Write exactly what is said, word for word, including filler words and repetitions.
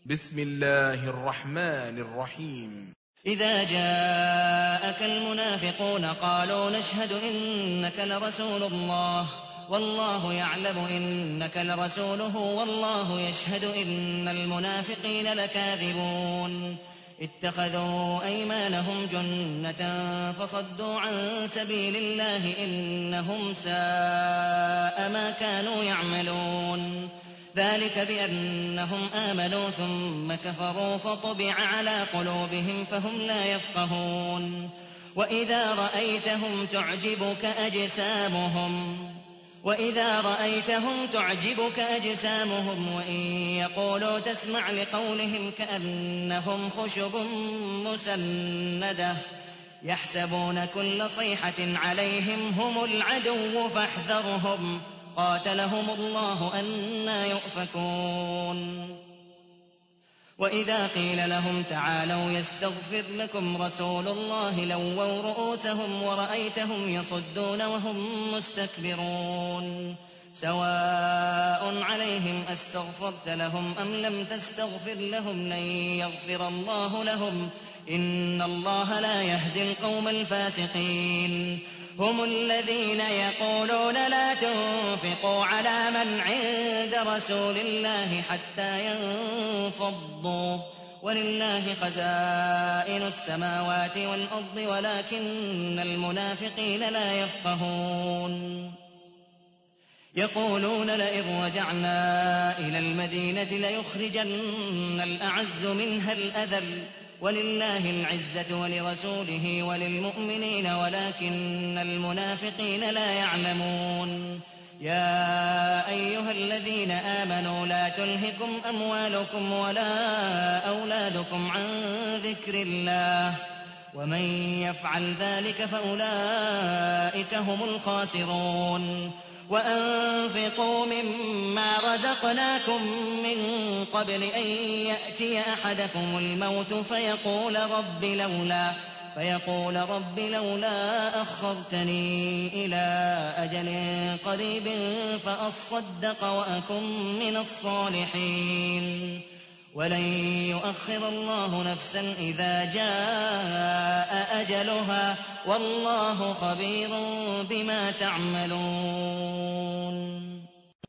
بسم الله الرحمن الرحيم. إذا جاءك المنافقون قالوا نشهد إنك لرسول الله والله يعلم إنك لرسوله والله يشهد إن المنافقين لكاذبون اتخذوا أيمانهم جنة فصدوا عن سبيل الله إنهم ساء ما كانوا يعملون ذلك بأنهم آمنوا ثم كفروا فطبع على قلوبهم فهم لا يفقهون وإذا رأيتهم تعجبك أجسامهم وإذا رأيتهم تعجبك أجسامهم وإن يقولوا تسمع لقولهم كأنهم خشب مسندة يحسبون كل صيحة عليهم هم العدو فاحذرهم قاتلهم الله أنى يؤفكون وإذا قيل لهم تعالوا يستغفر لكم رسول الله لووا رؤوسهم ورأيتهم يصدون وهم مستكبرون سواء عليهم أستغفرت لهم أم لم تستغفر لهم لن يغفر الله لهم إن الله لا يهدي القوم الفاسقين هم الذين يقولون لا تنفقوا على من عند رسول الله حتى ينفضوا ولله خزائن السماوات والأرض ولكن المنافقين لا يفقهون يقولون لئن رجعنا إلى المدينة ليخرجن الأعز منها الأذل ولله العزة ولرسوله وللمؤمنين ولكن المنافقين لا يعلمون يا أيها الذين آمنوا لا تلهكم أموالكم ولا أولادكم عن ذكر الله ومن يفعل ذلك فأولئك هم الخاسرون وأنفقوا مما رزقناكم من قبل أن يأتي أحدكم الموت فيقول رب لولا فيقول رب لولا أخرتني إلى أجل قريب فأصدق وأكن من الصالحين ولن يؤخر الله نفسا إذا جاء أجلها والله خبير بما تعملون.